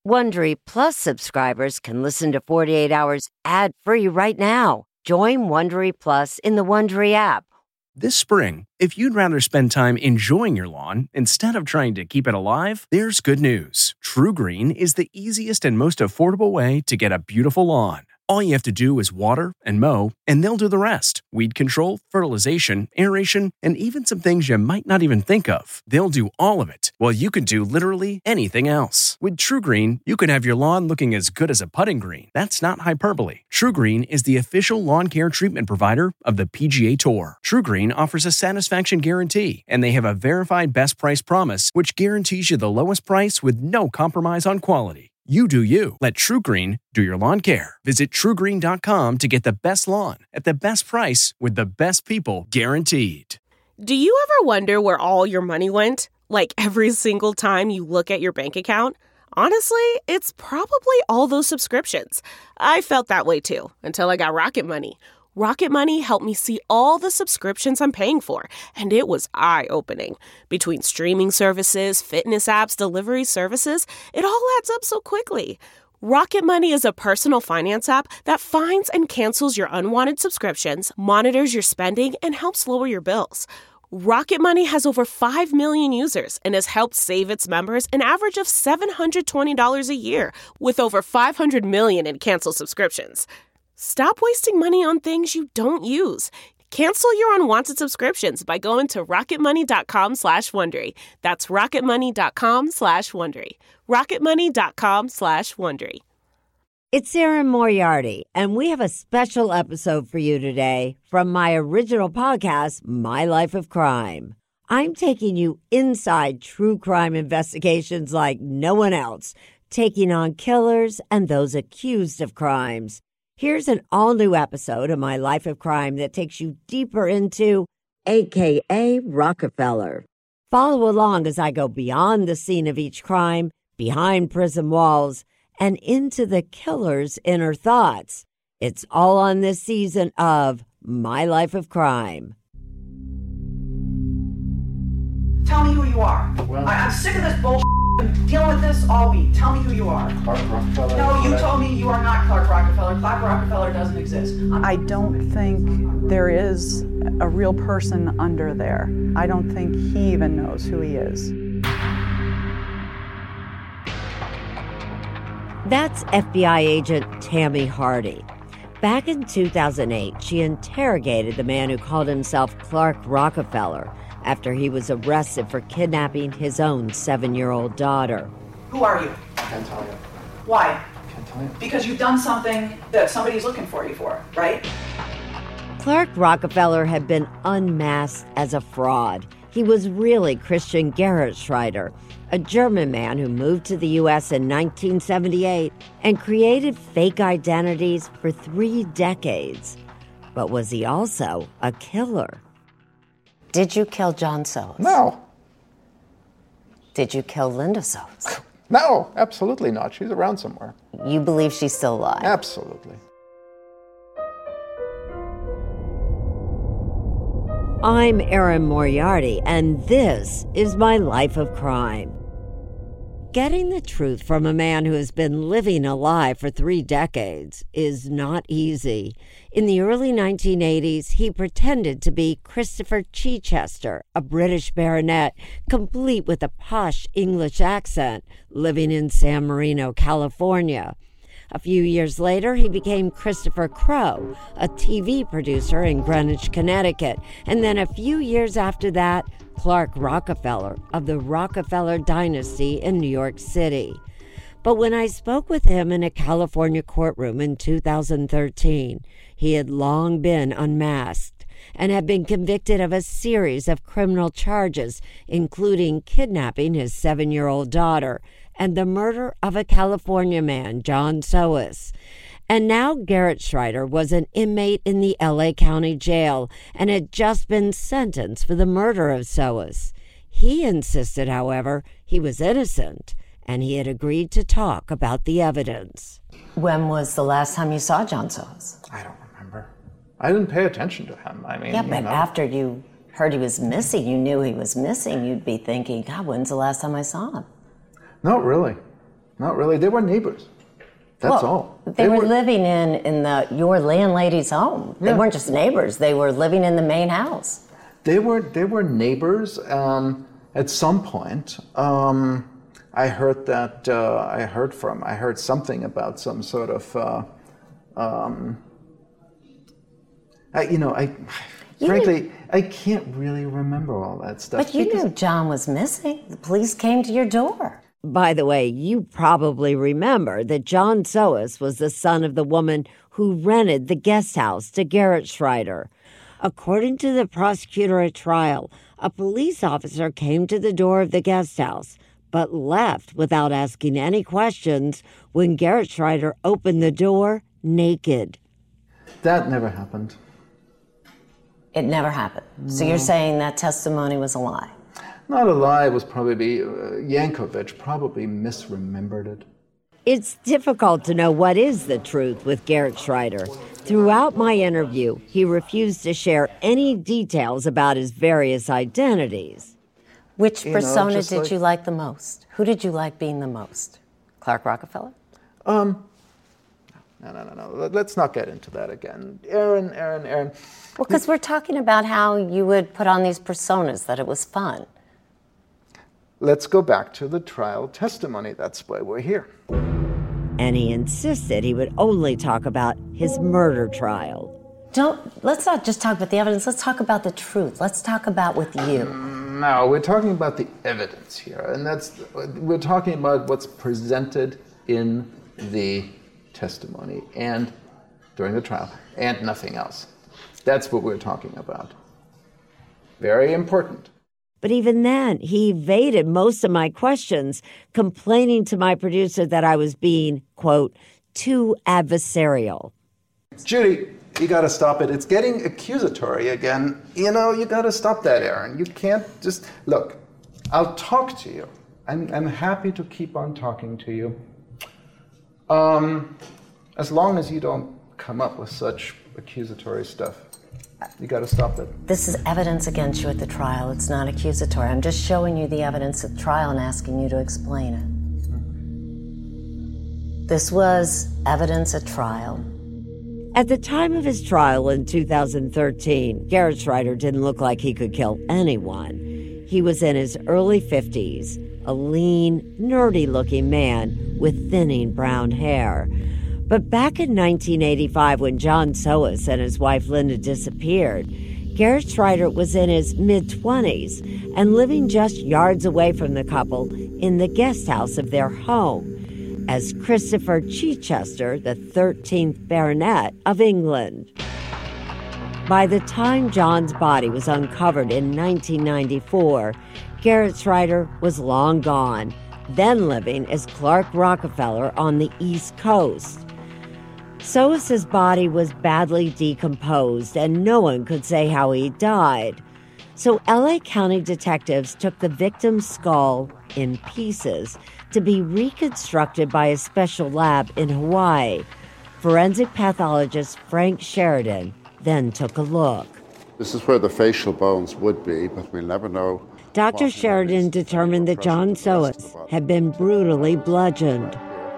Wondery Plus subscribers can listen to 48 Hours ad-free right now. Join Wondery Plus in the Wondery app. This spring, if you'd rather spend time enjoying your lawn instead of trying to keep it alive, there's good news. True Green is the easiest and most affordable way to get a beautiful lawn. All you have to do is water and mow, and they'll do the rest. Weed control, fertilization, aeration, and even some things you might not even think of. They'll do all of it, while you can do literally anything else. With True Green, you can have your lawn looking as good as a putting green. That's not hyperbole. True Green is the official lawn care treatment provider of the PGA Tour. True Green offers a satisfaction guarantee, and they have a verified best price promise, which guarantees you the lowest price with no compromise on quality. You do you. Let True Green do your lawn care. Visit TrueGreen.com to get the best lawn at the best price with the best people guaranteed. Do you ever wonder where all your money went? Like every single time you look at your bank account? Honestly, it's probably all those subscriptions. I felt that way too, until I got Rocket Money. Rocket Money helped me see all the subscriptions I'm paying for, and it was eye-opening. Between streaming services, fitness apps, delivery services, it all adds up so quickly. Rocket Money is a personal finance app that finds and cancels your unwanted subscriptions, monitors your spending, and helps lower your bills. Rocket Money has over 5 million users and has helped save its members an average of $720 a year, with over 500 million in canceled subscriptions. Stop wasting money on things you don't use. Cancel your unwanted subscriptions by going to rocketmoney.com/Wondery. That's rocketmoney.com/Wondery. rocketmoney.com/Wondery. It's Erin Moriarty, and we have a special episode for you today from my original podcast, My Life of Crime. I'm taking you inside true crime investigations like no one else, taking on killers and those accused of crimes. Here's an all-new episode of My Life of Crime that takes you deeper into AKA Rockefeller. Follow along as I go beyond the scene of each crime, behind prison walls, and into the killer's inner thoughts. It's all on this season of My Life of Crime. Tell me who you are. Well, I'm sick of this bullshit. I've been dealing with this all week. Tell me who you are. Clark Rockefeller. No, you told me you are not Clark Rockefeller. Clark Rockefeller doesn't exist. I don't think there is a real person under there. I don't think he even knows who he is. That's FBI agent Tammy Hardy. Back in 2008, she interrogated the man who called himself Clark Rockefeller after he was arrested for kidnapping his own 7-year-old daughter. Who are you? Can't tell you. Why? Can't tell you. Because you've done something that somebody's looking for you for, right? Clark Rockefeller had been unmasked as a fraud. He was really Christian Gerritschreider, a German man who moved to the U.S. in 1978 and created fake identities for 3 decades. But was he also a killer? Did you kill John Soares? No. Did you kill Linda Soares? No, absolutely not. She's around somewhere. You believe she's still alive? Absolutely. I'm Erin Moriarty, and this is My Life of Crime. Getting the truth from a man who has been living a lie for 3 decades is not easy. In the early 1980s, he pretended to be Christopher Chichester, a British baronet, complete with a posh English accent, living in San Marino, California. A few years later, he became Christopher Crowe, a TV producer in Greenwich, Connecticut. And then a few years after that, Clark Rockefeller of the Rockefeller dynasty in New York City. But when I spoke with him in a California courtroom in 2013, he had long been unmasked and had been convicted of a series of criminal charges, including kidnapping his 7-year-old daughter and the murder of a California man, John Soares. And now Gerritschreider was an inmate in the L.A. County Jail and had just been sentenced for the murder of Soares. He insisted, however, he was innocent, and he had agreed to talk about the evidence. When was the last time you saw John Soares? I don't remember. I didn't pay attention to him. Yeah, but after you heard he was missing, you knew he was missing, you'd be thinking, God, when's the last time I saw him? Not really. Not really. They were neighbors. That's all. They were living in your landlady's home. They weren't just neighbors. They were living in the main house. They were neighbors. At some point, I heard something about some sort of, frankly, I can't really remember all that stuff. But you knew John was missing. The police came to your door. By the way, you probably remember that John Soos was the son of the woman who rented the guest house to Gerrit Schreider. According to the prosecutor at trial, a police officer came to the door of the guest house, but left without asking any questions when Gerrit Schreider opened the door naked. That never happened. It never happened. So you're saying that testimony was a lie? Not a lie. It was probably Yankovic probably misremembered it. It's difficult to know what is the truth with Gerrit Schreider. Throughout my interview, he refused to share any details about his various identities. Which persona did you like the most? Who did you like being the most? Clark Rockefeller? No. Let's not get into that again. Aaron. Well, because we're talking about how you would put on these personas, that it was fun. Let's go back to the trial testimony. That's why we're here. And he insisted he would only talk about his murder trial. Let's not just talk about the evidence. Let's talk about the truth. Let's talk about with you. No, we're talking about the evidence here. And we're talking about what's presented in the testimony and during the trial and nothing else. That's what we're talking about. Very important. But even then, he evaded most of my questions, complaining to my producer that I was being, quote, too adversarial. Judy, you got to stop it. It's getting accusatory again. You got to stop that, Aaron. You can't just... Look, I'll talk to you. I'm happy to keep on talking to you. As long as you don't come up with such accusatory stuff. You got to stop it. This is evidence against you at the trial. It's not accusatory. I'm just showing you the evidence at the trial and asking you to explain it. This was evidence at trial. At the time of his trial in 2013, Gerrit Schreider didn't look like he could kill anyone. He was in his early 50s, a lean, nerdy-looking man with thinning brown hair. But back in 1985, when John Soos and his wife Linda disappeared, Gerrit Schreider was in his mid-20s and living just yards away from the couple in the guest house of their home as Christopher Chichester, the 13th Baronet of England. By the time John's body was uncovered in 1994, Gerrit Schreider was long gone, then living as Clark Rockefeller on the East Coast. Soos's body was badly decomposed, and no one could say how he died. So LA County detectives took the victim's skull in pieces to be reconstructed by a special lab in Hawaii. Forensic pathologist Frank Sheridan then took a look. This is where the facial bones would be, but we'll never know. Dr. Sheridan determined that John Soos had been brutally bludgeoned.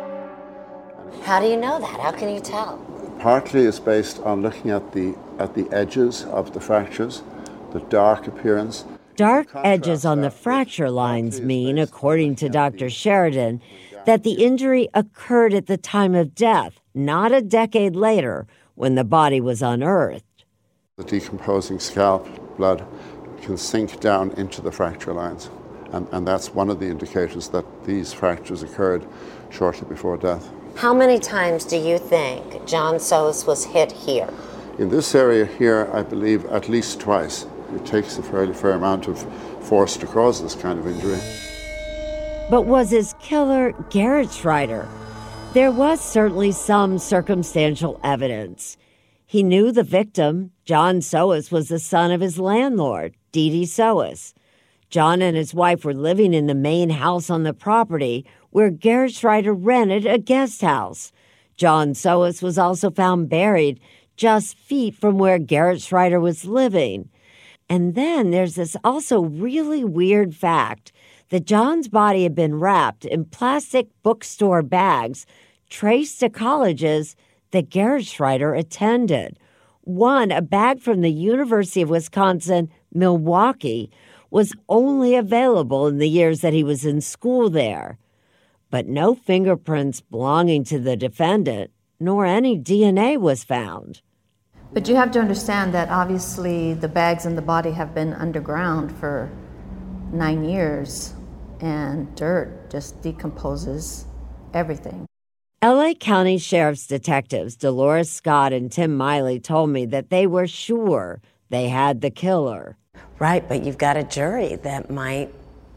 How do you know that? How can you tell? Partly is based on looking at the edges of the fractures, the dark appearance. Dark edges on the fracture lines mean, according to Dr. Sheridan, that the injury occurred at the time of death, not a decade later when the body was unearthed. The decomposing scalp blood can sink down into the fracture lines, and that's one of the indicators that these fractures occurred shortly before death. How many times do you think John Soos was hit here? In this area here, I believe at least twice. It takes a fairly fair amount of force to cause this kind of injury. But was his killer Gerrit Schreider? There was certainly some circumstantial evidence. He knew the victim. John Soos was the son of his landlord, Dee Dee Soos. John and his wife were living in the main house on the property where Gerrit Schreider rented a guest house. John Soos was also found buried just feet from where Gerrit Schreider was living. And then there's this also really weird fact that John's body had been wrapped in plastic bookstore bags traced to colleges that Gerhard Schreider attended. One, a bag from the University of Wisconsin-Milwaukee, was only available in the years that he was in school there. But no fingerprints belonging to the defendant, nor any DNA was found. But you have to understand that obviously the bags and the body have been underground for 9 years, and dirt just decomposes everything. L.A. County Sheriff's detectives Dolores Scott and Tim Miley told me that they were sure they had the killer. Right, but you've got a jury that might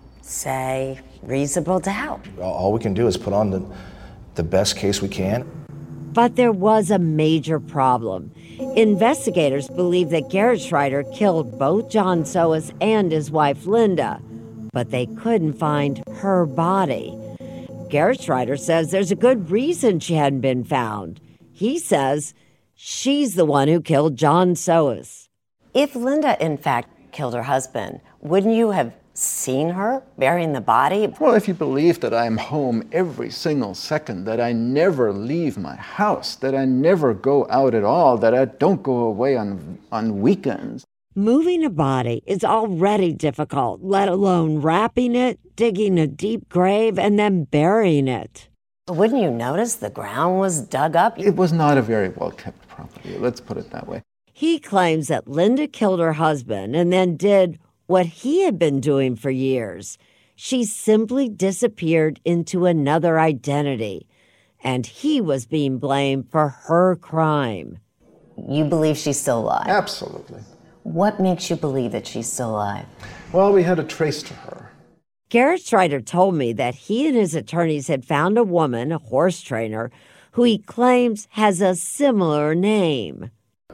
say reasonable doubt. All we can do is put on the best case we can. But there was a major problem. Investigators believe that Gerhard Schreider killed both John Soos and his wife Linda, but they couldn't find her body. Gerhard Schreider says there's a good reason she hadn't been found. He says she's the one who killed John Soos. If Linda, in fact, killed her husband, wouldn't you have seen her burying the body? Well, if you believe that I'm home every single second, that I never leave my house, that I never go out at all, that I don't go away on weekends. Moving a body is already difficult, let alone wrapping it, digging a deep grave, and then burying it. Wouldn't you notice the ground was dug up? It was not a very well-kept property, let's put it that way. He claims that Linda killed her husband and then did what he had been doing for years. She simply disappeared into another identity, and he was being blamed for her crime. You believe she's still alive? Absolutely. What makes you believe that she's still alive? Well, we had a trace to her. Gerhard Schreider told me that he and his attorneys had found a woman, a horse trainer, who he claims has a similar name.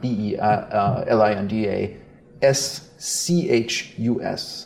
Belindaschus.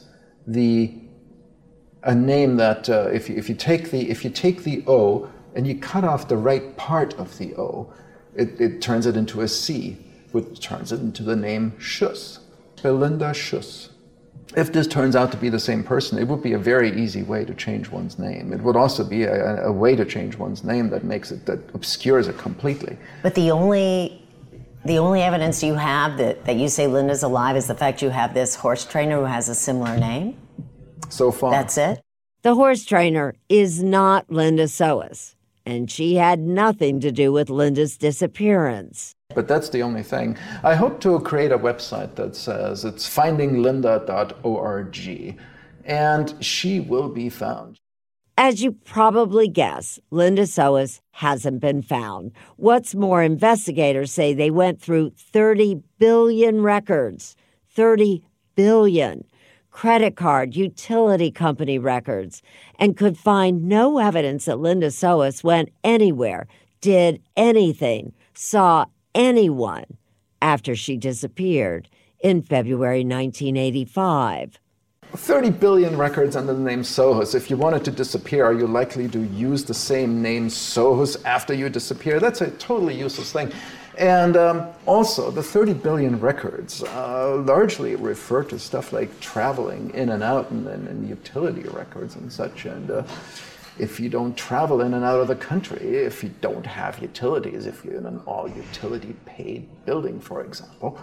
A name that if you take the O and you cut off the right part of the O, it turns it into a C, which turns it into the name Schuss. Belinda Schuss. If this turns out to be the same person, it would be a very easy way to change one's name. It would also be a way to change one's name that obscures it completely. But the only evidence you have that you say Linda's alive is the fact you have this horse trainer who has a similar name? So far. That's it? The horse trainer is not Linda Soos, and she had nothing to do with Linda's disappearance. But that's the only thing. I hope to create a website that says it's findinglinda.org, and she will be found. As you probably guess, Linda Soos hasn't been found. What's more, investigators say they went through 30 billion records. 30 billion. Credit card, utility company records, and could find no evidence that Linda Soos went anywhere, did anything, saw anyone after she disappeared in February 1985. 30 billion records under the name Soos. If you wanted to disappear, are you likely to use the same name Soos after you disappear? That's a totally useless thing. And also, the 30 billion records largely refer to stuff like traveling in and out and utility records and such. And if you don't travel in and out of the country, if you don't have utilities, if you're in an all-utility paid building, for example,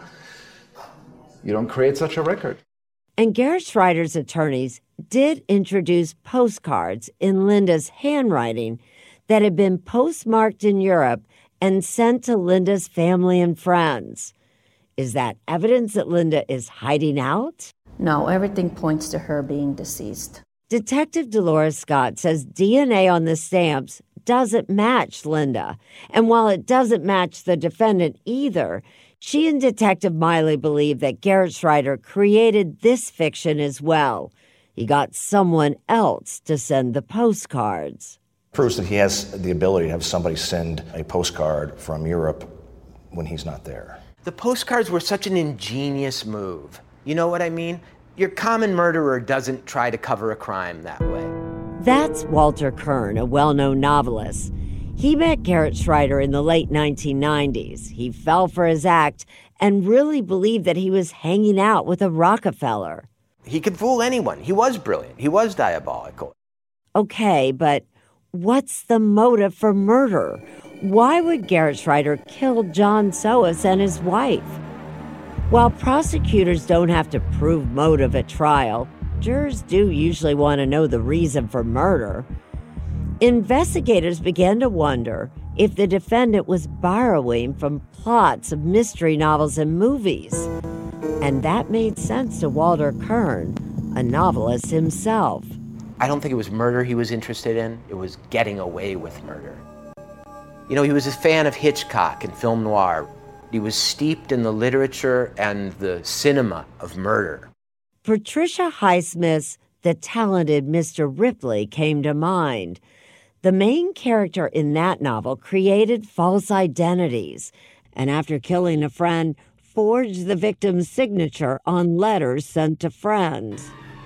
you don't create such a record. And Gerhard Schreider's attorneys did introduce postcards in Linda's handwriting that had been postmarked in Europe and sent to Linda's family and friends. Is that evidence that Linda is hiding out? No, everything points to her being deceased. Detective Dolores Scott says DNA on the stamps doesn't match Linda. And while it doesn't match the defendant either, she and Detective Miley believe that Gerhard Schreider created this fiction as well. He got someone else to send the postcards. Proves that he has the ability to have somebody send a postcard from Europe when he's not there. The postcards were such an ingenious move. You know what I mean? Your common murderer doesn't try to cover a crime that way. That's Walter Kern, a well-known novelist. He met Gerhard Schreider in the late 1990s. He fell for his act and really believed that he was hanging out with a Rockefeller. He could fool anyone. He was brilliant. He was diabolical. Okay, but what's the motive for murder? Why would Garrett Schreider kill John Soos and his wife? While prosecutors don't have to prove motive at trial, jurors do usually want to know the reason for murder. Investigators began to wonder if the defendant was borrowing from plots of mystery novels and movies. And that made sense to Walter Kirn, a novelist himself. I don't think it was murder he was interested in. It was getting away with murder. You know, he was a fan of Hitchcock and film noir. He was steeped in the literature and the cinema of murder. Patricia Highsmith's The Talented Mr. Ripley came to mind. The main character in that novel created false identities, and after killing a friend, forged the victim's signature on letters sent to friends.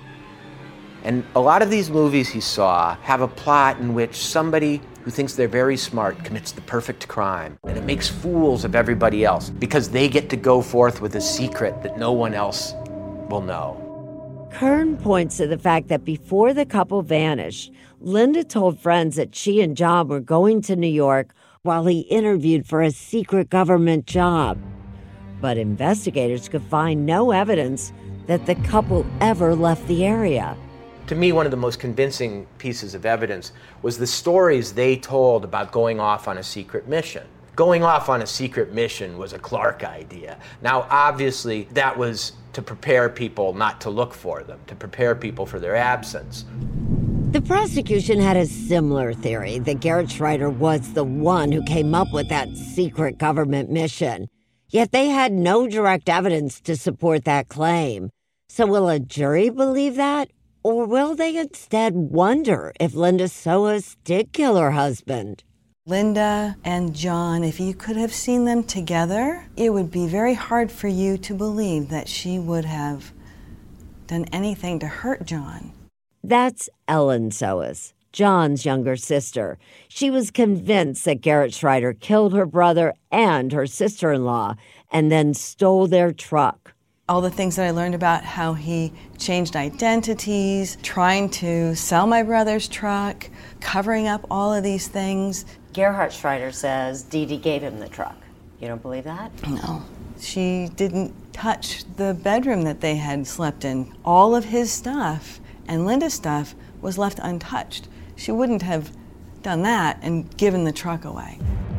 And a lot of these movies he saw have a plot in which somebody who thinks they're very smart commits the perfect crime, and it makes fools of everybody else because they get to go forth with a secret that no one else will know. Kirn points to the fact that before the couple vanished, Linda told friends that she and John were going to New York while he interviewed for a secret government job. But investigators could find no evidence that the couple ever left the area. To me, one of the most convincing pieces of evidence was the stories they told about going off on a secret mission. Going off on a secret mission was a Clark idea. Now, obviously, that was to prepare people not to look for them, to prepare people for their absence. The prosecution had a similar theory that Garrett Schreider was the one who came up with that secret government mission. Yet they had no direct evidence to support that claim. So will a jury believe that? Or will they instead wonder if Linda Soos did kill her husband? Linda and John, if you could have seen them together, it would be very hard for you to believe that she would have done anything to hurt John. That's Ellen Soos, John's younger sister. She was convinced that Garrett Schreider killed her brother and her sister-in-law and then stole their truck. All the things that I learned about how he changed identities, trying to sell my brother's truck, covering up all of these things. Gerhard Schreider says Dee Dee gave him the truck. You don't believe that? No. She didn't touch the bedroom that they had slept in. All of his stuff and Linda's stuff was left untouched. She wouldn't have done that and given the truck away.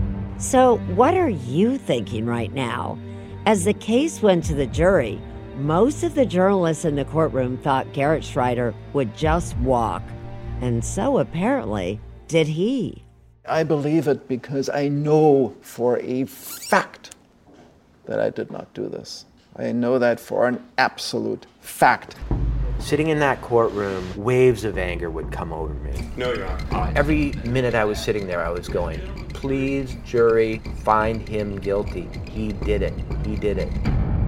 So what are you thinking right now? As the case went to the jury, most of the journalists in the courtroom thought Garrett Schreider would just walk. And so apparently did he. I believe it because I know for a fact that I did not do this. I know that for an absolute fact. Sitting in that courtroom, waves of anger would come over me. No, Your Honor. Every minute I was sitting there, I was going, please, jury, find him guilty. He did it. He did it.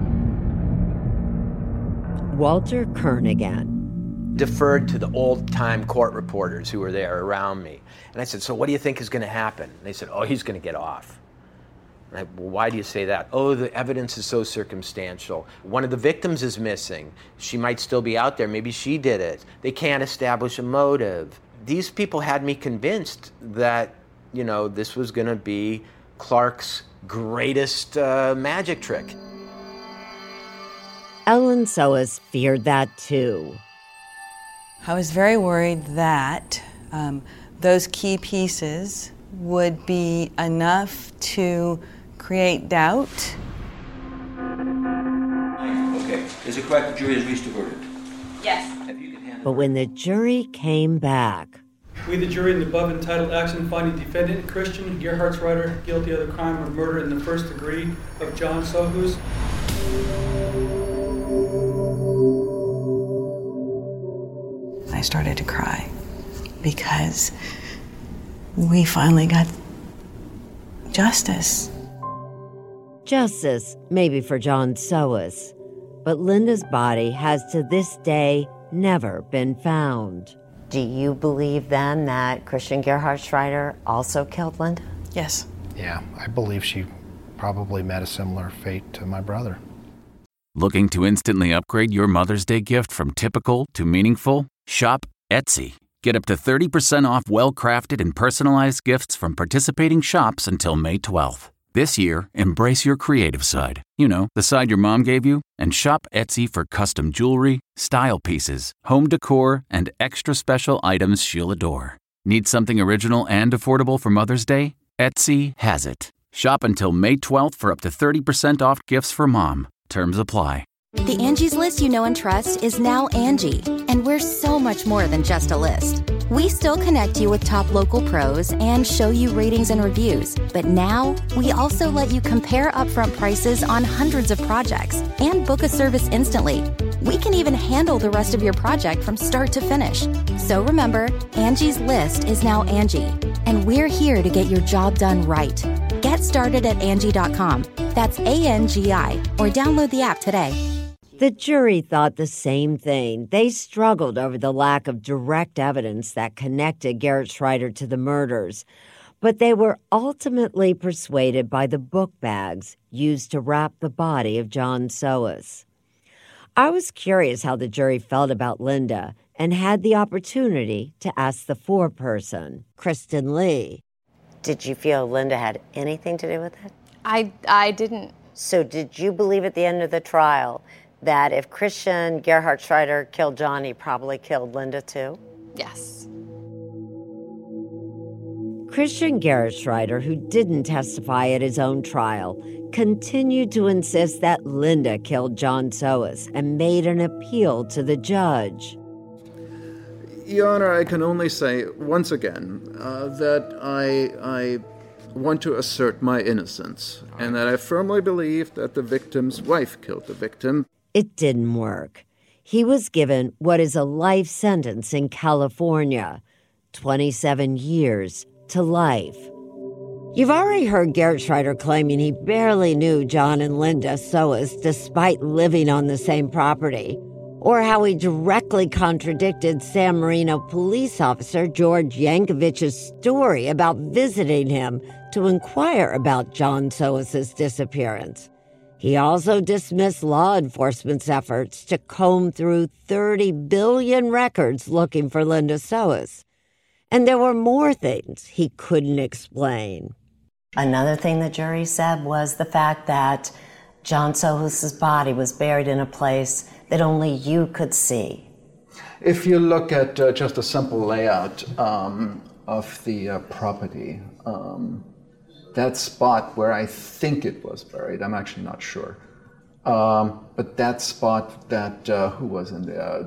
Walter Kirn again. Deferred to the old-time court reporters who were there around me. And I said, so what do you think is going to happen? And they said, oh, he's going to get off. And well, why do you say that? Oh, the evidence is so circumstantial. One of the victims is missing. She might still be out there. Maybe she did it. They can't establish a motive. These people had me convinced that, you know, this was going to be Clark's greatest magic trick. Ellen Soos feared that too. I was very worried that those key pieces would be enough to create doubt. Okay, is it correct the jury has reached a verdict? Yes. But when the jury came back, we, the jury, in the above entitled action finding defendant Christian Gerhard Schreider guilty of the crime of murder in the first degree of John Soos. I started to cry because we finally got justice. Justice, maybe for John Soos, but Linda's body has to this day never been found. Do you believe then that Christian Gerhard Schreider also killed Linda? Yes. Yeah, I believe she probably met a similar fate to my brother. Looking to instantly upgrade your Mother's Day gift from typical to meaningful? Shop Etsy. Get up to 30% off well-crafted and personalized gifts from participating shops until May 12th. This year, embrace your creative side. You know, the side your mom gave you. And shop Etsy for custom jewelry, style pieces, home decor, and extra special items she'll adore. Need something original and affordable for Mother's Day? Etsy has it. Shop until May 12th for up to 30% off gifts for mom. Terms apply. The Angie's List you know and trust is now Angie, and we're so much more than just a list. We still connect you with top local pros and show you ratings and reviews, but now we also let you compare upfront prices on hundreds of projects and book a service instantly. We can even handle the rest of your project from start to finish. So remember, Angie's List is now Angie, and we're here to get your job done right. Get started at Angie.com. That's ANGI, or download the app today. The jury thought the same thing. They struggled over the lack of direct evidence that connected Garrett Schreider to the murders, but they were ultimately persuaded by the book bags used to wrap the body of John Soos. I was curious how the jury felt about Linda and had the opportunity to ask the foreperson, Kristen Lee. Did you feel Linda had anything to do with it? I didn't. So did you believe at the end of the trial that if Christian Gerhard Schreider killed John, he probably killed Linda too? Yes. Christian Gerhard Schreider, who didn't testify at his own trial, continued to insist that Linda killed John Soos and made an appeal to the judge. Your Honor, I can only say once again that I want to assert my innocence and that I firmly believe that the victim's wife killed the victim. It didn't work. He was given what is a life sentence in California, 27 years to life. You've already heard Garrett Schreider claiming he barely knew John and Linda Soos despite living on the same property, or how he directly contradicted San Marino police officer George Yankovic's story about visiting him to inquire about John Soos' disappearance. He also dismissed law enforcement's efforts to comb through 30 billion records looking for Linda Soos. And there were more things he couldn't explain. Another thing the jury said was the fact that John Soos' body was buried in a place that only you could see. If you look at just a simple layout of the property, that spot where I think it was buried, I'm actually not sure. But that spot that, who was in there?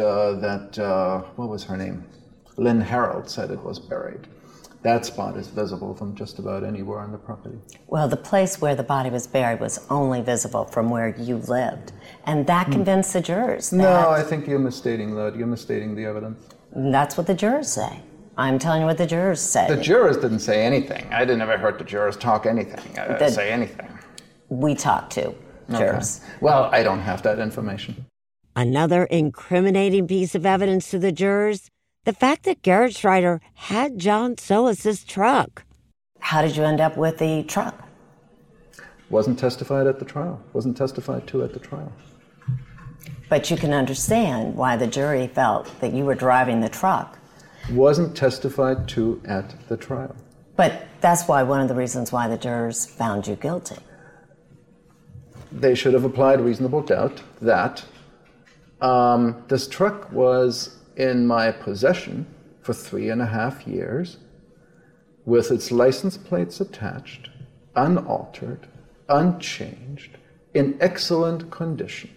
What was her name? Lynn Harold said it was buried. That spot is visible from just about anywhere on the property. Well, the place where the body was buried was only visible from where you lived. And that convinced the jurors that... No, I think you're misstating that. You're misstating the evidence. That's what the jurors say. I'm telling you what the jurors say. The jurors didn't say anything. I never heard the jurors talk anything, say anything. We talked to jurors. Okay. Well, I don't have that information. Another incriminating piece of evidence to the jurors, the fact that Garrett Schreider had John Soos' truck. How did you end up with the truck? Wasn't testified at the trial. Wasn't testified to at the trial. But you can understand why the jury felt that you were driving the truck. Wasn't testified to at the trial. But that's why one of the reasons why the jurors found you guilty. They should have applied reasonable doubt that this truck was in my possession for 3.5 years with its license plates attached, unaltered, unchanged, in excellent condition.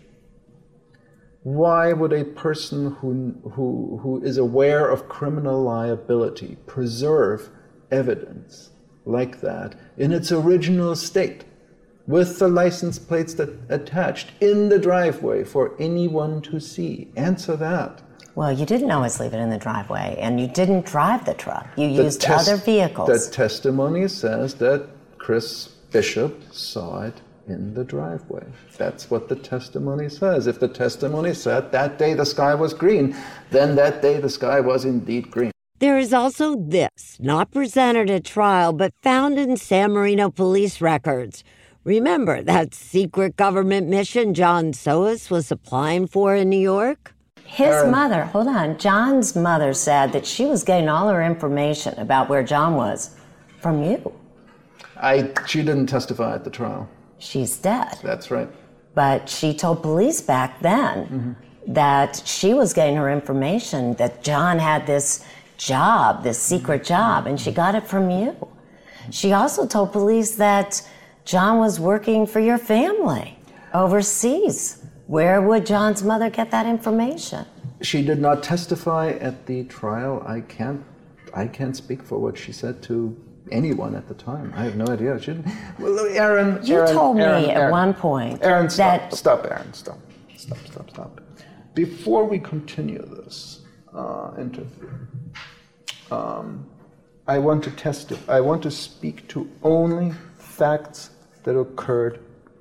Why would a person who is aware of criminal liability preserve evidence like that in its original state with the license plates attached in the driveway for anyone to see? Answer that. Well, you didn't always leave it in the driveway, and you didn't drive the truck. You used other vehicles. The testimony says that Chris Bishop saw it in the driveway. That's what the testimony says. If the testimony said that day the sky was green, then that day the sky was indeed green. There is also this, not presented at trial, but found in San Marino police records. Remember that secret government mission John Soos was applying for in New York? His mother, hold on, John's mother said that she was getting all her information about where John was from you. She didn't testify at the trial. She's dead. That's right. But she told police back then that she was getting her information that John had this job, this secret job, and she got it from you. She also told police that John was working for your family overseas. Where would John's mother get that information? She did not testify at the trial. I can't speak for what she said to anyone at the time. I have no idea. She didn't. Well, Aaron, you told me at one point Aaron, that... Stop, Aaron, stop. Before we continue this interview, I want to speak to only facts that occurred,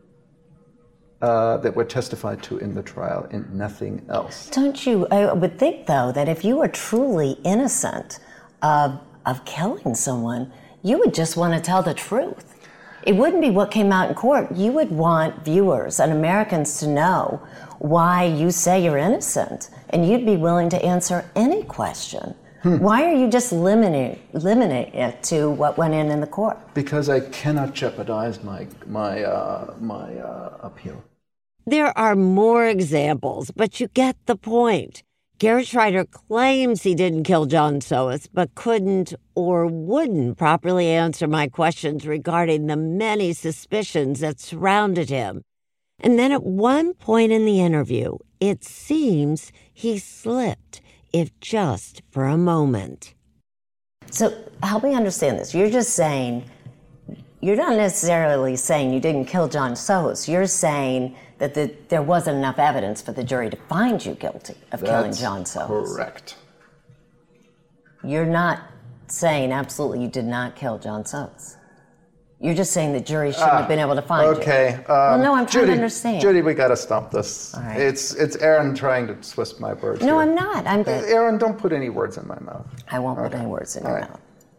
that were testified to in the trial, and nothing else. Don't you, I would think though, that if you were truly innocent of killing someone, you would just want to tell the truth. It wouldn't be what came out in court. You would want viewers and Americans to know why you say you're innocent, and you'd be willing to answer any question. Why are you just limiting it to what went in the court? Because I cannot jeopardize my appeal. There are more examples, but you get the point. Gerhard Schreider claims he didn't kill John Soos, but couldn't or wouldn't properly answer my questions regarding the many suspicions that surrounded him. And then at one point in the interview, it seems he slipped, if just for a moment. So help me understand this. You're just saying, you're not necessarily saying you didn't kill John Soos. You're saying that there wasn't enough evidence for the jury to find you guilty of killing John Soos. Correct. You're not saying absolutely you did not kill John Soos. You're just saying the jury shouldn't have been able to find you. Okay. Well, no, I'm trying to understand. Judy, we got to stop this. All right. It's Aaron trying to twist my words. No, here. I'm not. Aaron, don't put any words in my mouth. I won't put any words in your mouth.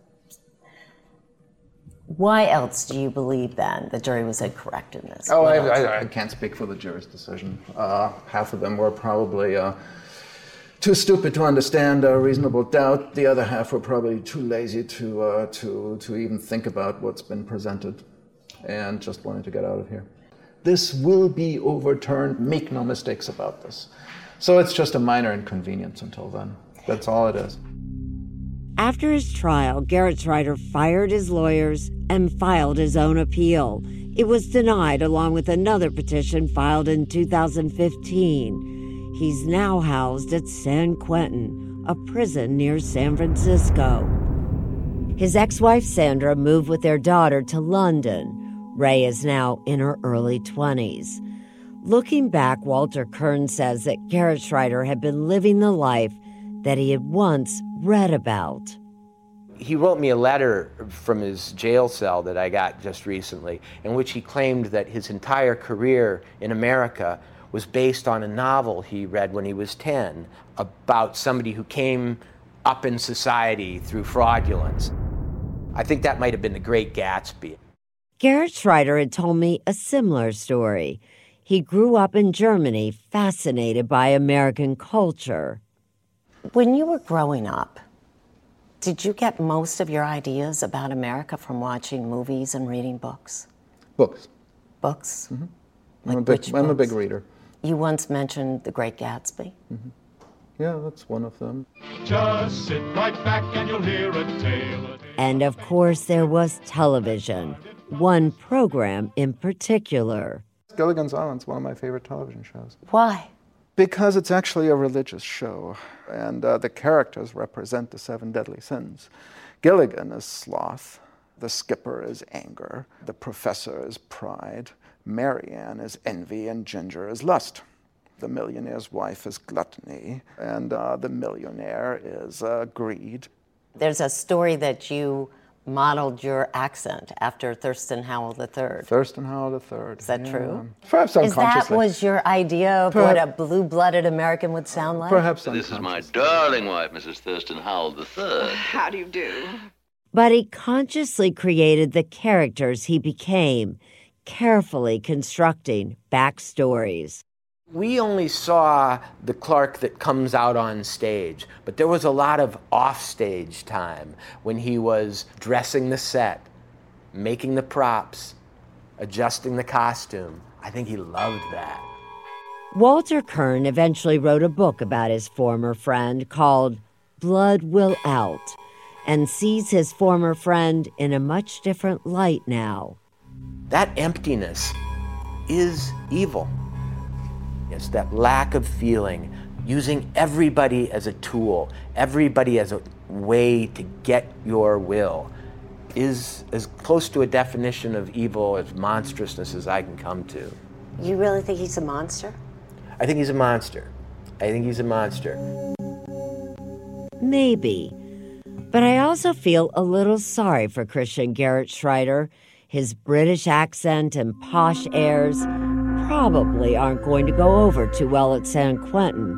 Why else do you believe then the jury was incorrect in this? Oh, I can't speak for the jury's decision. Half of them were probably too stupid to understand reasonable doubt. The other half were probably too lazy to even think about what's been presented, and just wanted to get out of here. This will be overturned. Make no mistakes about this. So it's just a minor inconvenience until then. That's all it is. After his trial, Gerhard Schreider fired his lawyers and filed his own appeal. It was denied, along with another petition filed in 2015. He's now housed at San Quentin, a prison near San Francisco. His ex-wife Sandra moved with their daughter to London. Ray is now in her early 20s. Looking back, Walter Kern says that Gerhard Schreider had been living the life that he had once read about. He wrote me a letter from his jail cell that I got just recently, in which he claimed that his entire career in America was based on a novel he read when he was 10 about somebody who came up in society through fraudulence. I think that might have been The Great Gatsby. Gerhard Schreider had told me a similar story. He grew up in Germany, fascinated by American culture. When you were growing up, did you get most of your ideas about America from watching movies and reading books? Books. Books? Mm-hmm. I'm a big reader. You once mentioned The Great Gatsby. Mm-hmm. Yeah, that's one of them. Just sit right back and you'll hear a tale. And of course, there was television, one program in particular. Gilligan's Island's one of my favorite television shows. Why? Because it's actually a religious show, and the characters represent the 7 deadly sins. Gilligan is sloth, the skipper is anger, the professor is pride, Marianne is envy, and Ginger is lust. The millionaire's wife is gluttony, and the millionaire is greed. There's a story that you modeled your accent after Thurston Howell III. Thurston Howell III. Is that true? Perhaps unconsciously. That was your idea of what a blue-blooded American would sound like? Perhaps This is my darling wife, Mrs. Thurston Howell III. How do you do? But he consciously created the characters he became. carefully constructing backstories. We only saw the Clark that comes out on stage, but there was a lot of off-stage time when he was dressing the set, making the props, adjusting the costume. I think he loved that. Walter Kirn eventually wrote a book about his former friend called Blood Will Out, and sees his former friend in a much different light now. That emptiness is evil. It's that lack of feeling, using everybody as a tool, everybody as a way to get your will, is as close to a definition of evil, as monstrousness as I can come to. You really think he's a monster? I think he's a monster. I think he's a monster. Maybe. But I also feel a little sorry for Christian Garrett Schreiter. His British accent and posh airs probably aren't going to go over too well at San Quentin.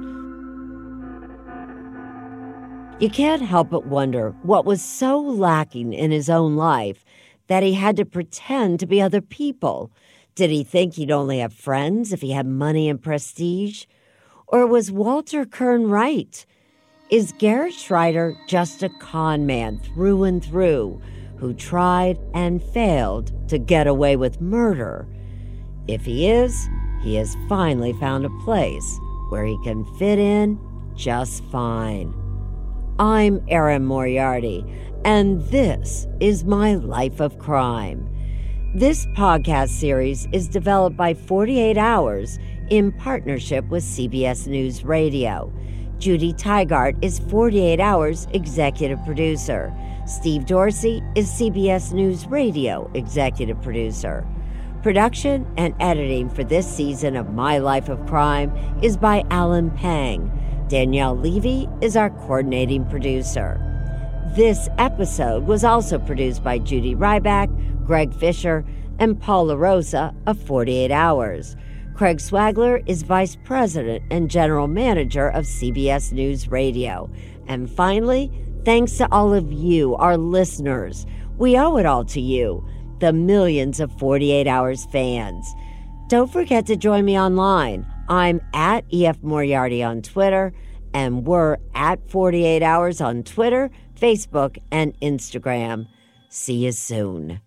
You can't help but wonder what was so lacking in his own life that he had to pretend to be other people. Did he think he'd only have friends if he had money and prestige? Or was Walter Kirn right? Is Garrett Schreiter just a con man through and through who tried and failed to get away with murder? If he is, he has finally found a place where he can fit in just fine. I'm Erin Moriarty, and this is My Life of Crime. This podcast series is developed by 48 Hours in partnership with CBS News Radio. Judy Tygart is 48 Hours executive producer. Steve Dorsey is CBS News Radio executive producer. Production and editing for this season of My Life of Crime is by Alan Pang. Danielle Levy is our coordinating producer. This episode was also produced by Judy Ryback, Greg Fisher, and Paul LaRosa of 48 Hours. Craig Swagler is Vice President and General Manager of CBS News Radio. And finally, thanks to all of you, our listeners. We owe it all to you, the millions of 48 Hours fans. Don't forget to join me online. I'm at EF Moriarty on Twitter, and we're at 48 Hours on Twitter, Facebook, and Instagram. See you soon.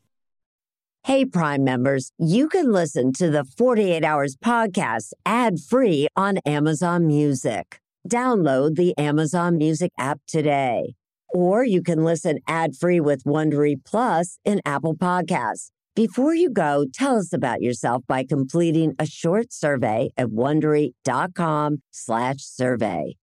Hey, Prime members, you can listen to the 48 Hours podcast ad-free on Amazon Music. Download the Amazon Music app today. Or you can listen ad-free with Wondery Plus in Apple Podcasts. Before you go, tell us about yourself by completing a short survey at Wondery.com/survey.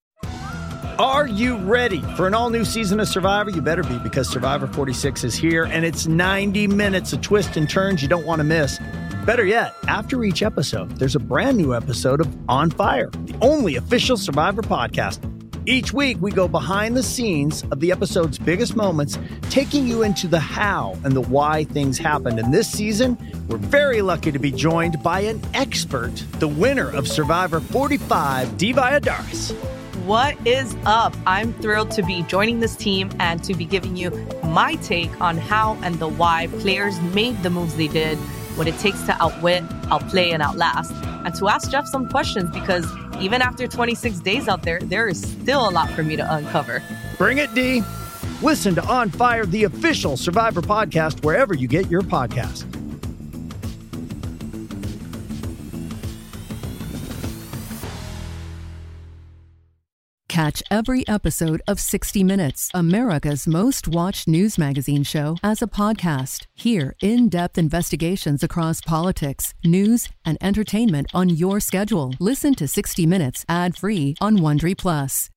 Are you ready for an all-new season of Survivor? You better be, because Survivor 46 is here, and it's 90 minutes of twists and turns you don't want to miss. Better yet, after each episode, there's a brand new episode of On Fire, the only official Survivor podcast. Each week, we go behind the scenes of the episode's biggest moments, taking you into the how and the why things happened. And this season, we're very lucky to be joined by an expert, the winner of Survivor 45, Dee Valladares. What is up? I'm thrilled to be joining this team and to be giving you my take on how and the why players made the moves they did, what it takes to outwit, outplay, and outlast, and to ask Jeff some questions, because even after 26 days out there, there is still a lot for me to uncover. Bring it, Dee. Listen to On Fire, the official Survivor podcast, wherever you get your podcast. Catch every episode of 60 Minutes, America's most watched news magazine show, as a podcast. Hear in-depth investigations across politics, news, and entertainment on your schedule. Listen to 60 Minutes ad-free on Wondery Plus.